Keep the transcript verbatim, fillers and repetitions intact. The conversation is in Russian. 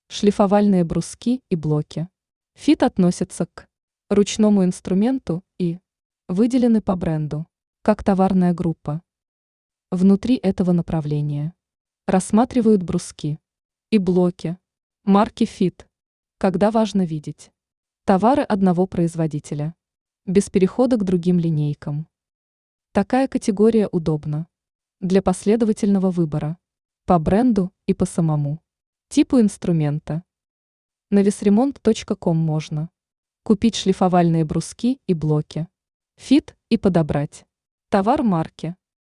Шлифовальные бруски и блоки. Фит относится к ручному инструменту и выделены по бренду, как товарная группа. Внутри этого направления рассматривают бруски и блоки марки Фит, когда важно видеть товары одного производителя, без перехода к другим линейкам. Такая категория удобна для последовательного выбора по бренду и по самому типу инструмента. На весремонт точка ком можно купить шлифовальные бруски и блоки Фит и подобрать товар марки